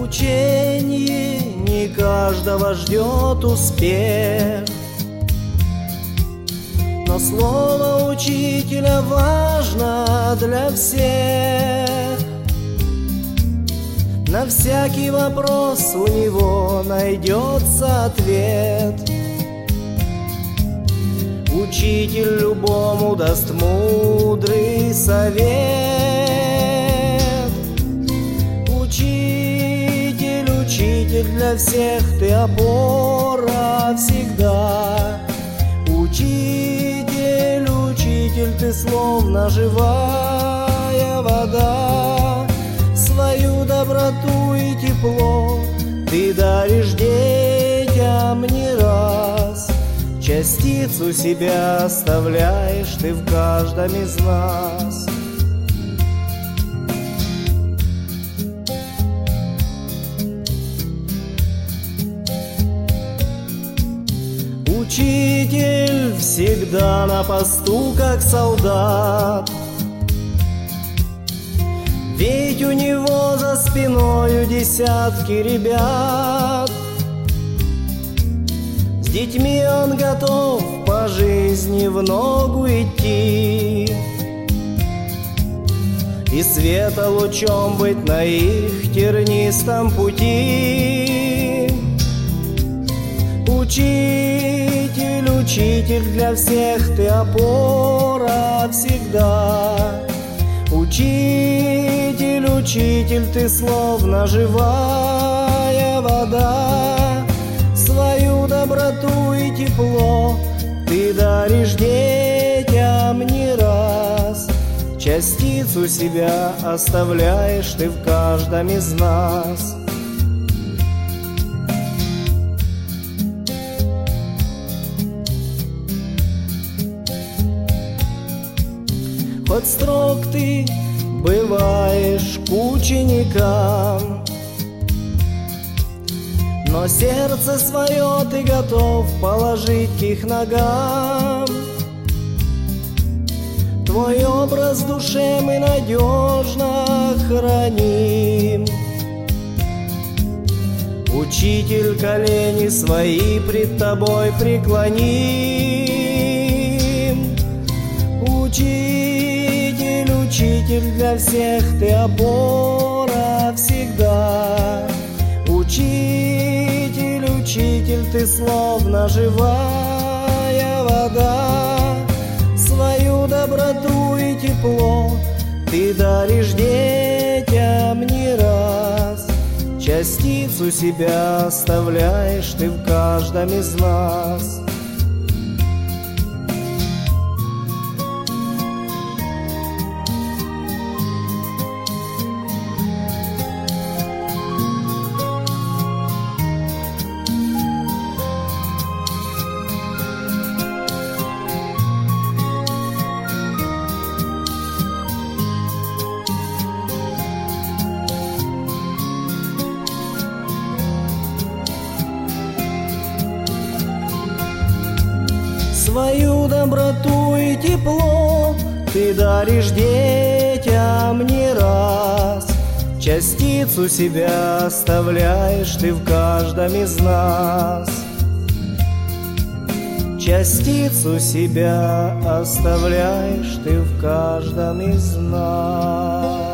учении не каждого ждет успех, но слово учителя важно для всех. На всякий вопрос у него найдется ответ. Учитель любому даст мудрый совет. Учитель, учитель для всех, ты опора всегда. Учитель, учитель, ты словно живая вода. Свою доброту и тепло ты даришь детям не раз. Частицу себя оставляешь ты в каждом из нас. Учитель всегда на посту, как солдат, ведь у него за спиною десятки ребят. С детьми он готов по жизни в ногу идти и света лучом быть на их тернистом пути. Учитель, учитель для всех, ты опора всегда. Учитель, учитель, ты словно живая вода. Свою доброту и тепло ты даришь детям не раз. Частицу себя оставляешь ты в каждом из нас. Хоть строг ты бываешь к ученикам, но сердце свое ты готов положить к их ногам. Твой образ в душе мы надежно храним. Учитель, колени свои пред тобой преклоним. Учитель, учитель для всех, ты опора всегда. Учитель, учитель, ты словно живая вода. Свою доброту и тепло ты даришь детям не раз. Частицу себя оставляешь ты в каждом из нас. Свою доброту и тепло ты даришь детям не раз. Частицу себя оставляешь ты в каждом из нас. Частицу себя оставляешь ты в каждом из нас.